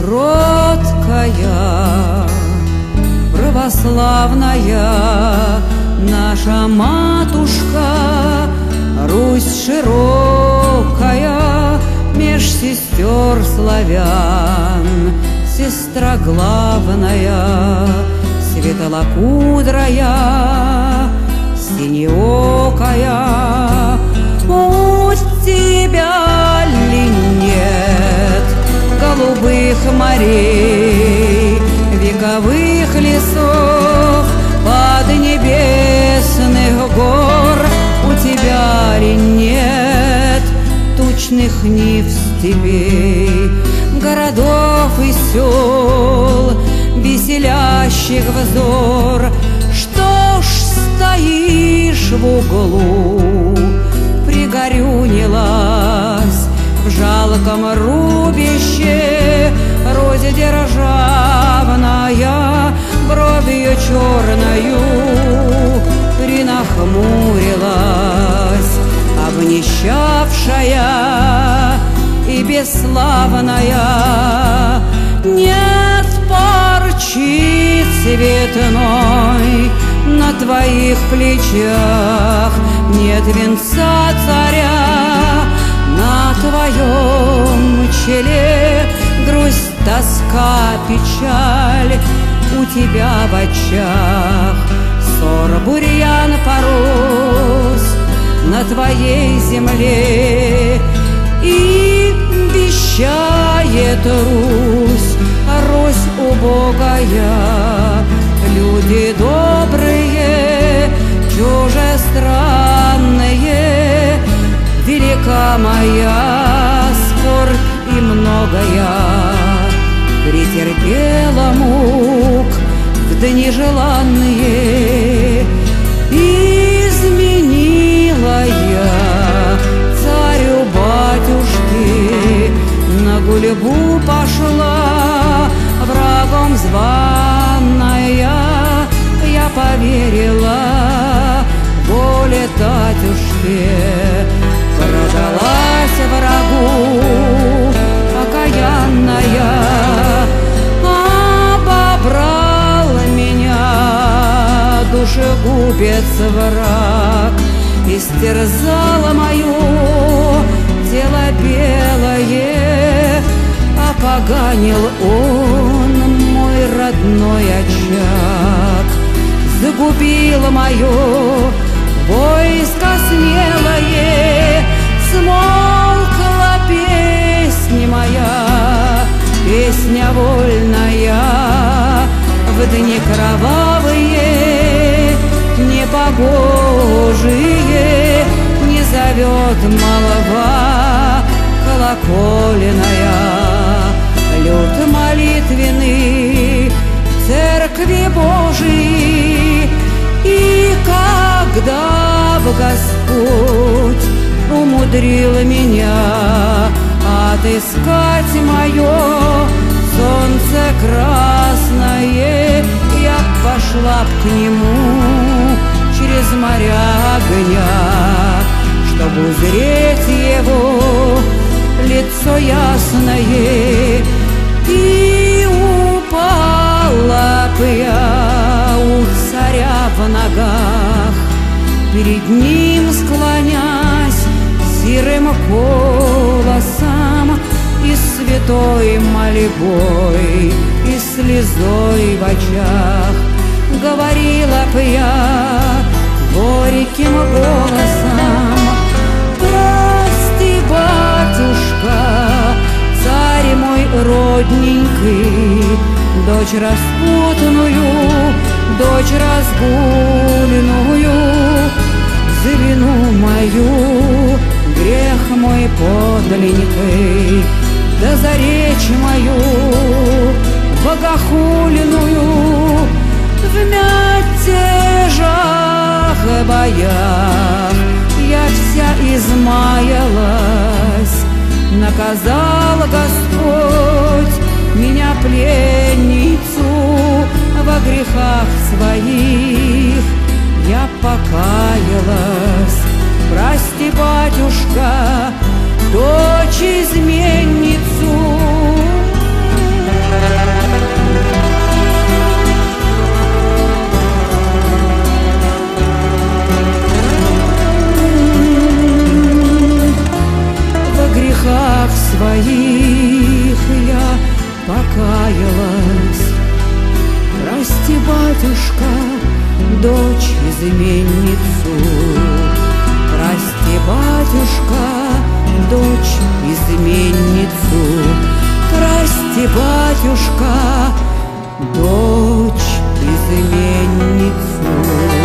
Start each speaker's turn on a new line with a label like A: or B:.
A: кроткая, православная наша матушка, Русь широкая, меж сестер славян, сестра главная, светлокудрая, синеокая. У тебя ли нет голубых морей, вековых лесов, поднебесных гор? У тебя ли нет тучных нив степей, городов и сел, веселящих взор? Что ж стоишь в углу, пригорюнилась в жалком рубище Розя державная, бровью черною принахмурилась, обнищавшая и бесславная. Нет парчи цветной на твоих плечах, нет венца царя на твоем челе, грусть, тоска, печаль у тебя в очах. Ссор, бурьян, порос на твоей земле, и вещает Русь, Русь убогая. Люди добрые, чужестранные, велика моя скорбь и многая. Претерпела мук в дни желанные, изменила я царю-батюшке, на гульбу пошла, врагом званая. Я поверила воле татюшке, продалась врагу окаянная. Обобрал меня душегубец враг, истерзала мое тело белое, опоганил он мой родной очаг, загубило мое войско смелое, смолкла песня моя, песня вольная. В дни кровавые, непогожие, не зовет молва колокольная. Люд молитвенный в церкви Божией, и когда б Господь умудрил меня отыскать мое солнце красное, я пошла б к нему через моря огня, чтобы узреть его лицо ясное. И упала б я у царя в ногах, перед ним склонясь сирым голосом, и святой мольбой, и слезой в очах. Говорила б я горьким голосом: прости, батюшка, царь мой родненький, дочь распутную, дочь разгульную, за вину мою, грех мой подленький, да за речь мою богохульную, в мятежах и боях я вся измаялась. Наказал Господь меня, пленницу, во грехах своих. Я покаялась, прости, батюшка, дочь изменницу. покаялась. Прости, батюшка, дочь изменницу. Прости, батюшка, дочь изменницу. Прости, батюшка, дочь изменницу.